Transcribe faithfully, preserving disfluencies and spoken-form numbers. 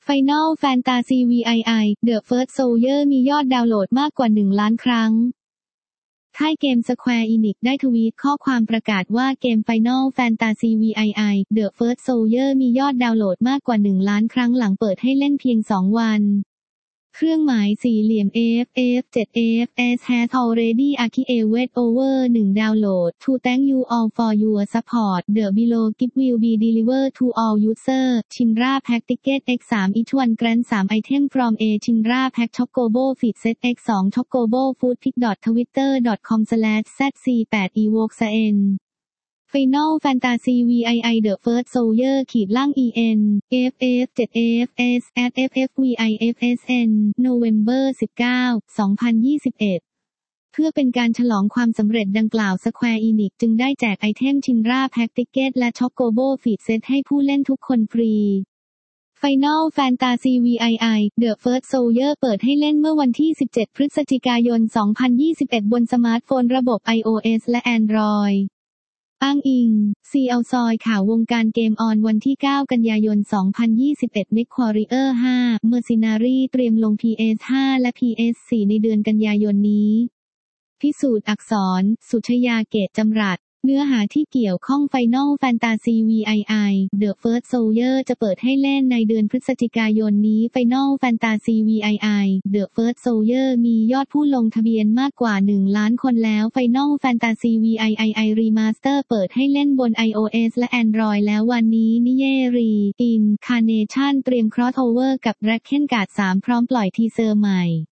Final Fantasy วี ไอ ไอ The First Soldier มียอดดาวน์โหลดมากกว่าหนึ่งล้านครั้งค่ายเกม Square Enix ได้ทวีตข้อความประกาศว่าเกม Final Fantasy วี ไอ ไอ The First Soldier มียอดดาวน์โหลดมากกว่าหนึ่งล้านครั้งหลังเปิดให้เล่นเพียงสองวันเครื่องหมายสี่เหลี่ยม เอฟ เอฟ เจ็ด เอฟ เอส has already archived over หนึ่ง download to thank you all for your support the below gift will be delivered to all users Shinra Pack Ticket เอ็กซ์ สาม each one grant สาม item from a Shinra Pack Chocobo Feed Set เอ็กซ์ สอง Chocobo Foodpick twitter dot com slash z c แปด evoxn Final Fantasy วี ไอ ไอ The First Soldier ขีดล่าง en เอฟ เอฟ เจ็ด เอฟ เอส แอท เอฟ เอฟ วี ไอ เอฟ เอส เอ็น November สิบเก้า สองพันยี่สิบเอ็ด เพื่อเป็นการฉลองความสำเร็จดังกล่าว Square Enix จึงได้แจกไอเทม Shinra Pack Ticket และ Chocobo Feed Set ให้ผู้เล่นทุกคนฟรี Final Fantasy วี ไอ ไอ The First Soldier เปิดให้เล่นเมื่อวันที่สิบเจ็ดพฤศจิกายนสองพันยี่สิบเอ็ดบนสมาร์ทโฟนระบบ iOS และ Androidอ้างอิง ซี แอล ซอยข่าววงการเกมออนวันที่เก้ากันยายนสองพันยี่สิบเอ็ด MechWarrior ห้า Mercenary เตรียมลง พี เอส ห้า และ พี เอส สี่ ในเดือนกันยายนนี้พิสูจน์อักษร สุชยาเกตจำรัดเนื้อหาที่เกี่ยวข้อง Final Fantasy วี ไอ ไอ The First Soldier จะเปิดให้เล่นในเดือนพฤศจิกายนนี้ Final Fantasy วี ไอ ไอ The First Soldier มียอดผู้ลงทะเบียนมากกว่าหนึ่งล้านคนแล้ว Final Fantasy วี ไอ ไอ Remaster เปิดให้เล่นบน iOS และ Android แล้ววันนี้นิเยรีอินคาร์เนชั่นเตรียม Crossover กับ Drakengard สามพร้อมปล่อยทีเซอร์ใหม่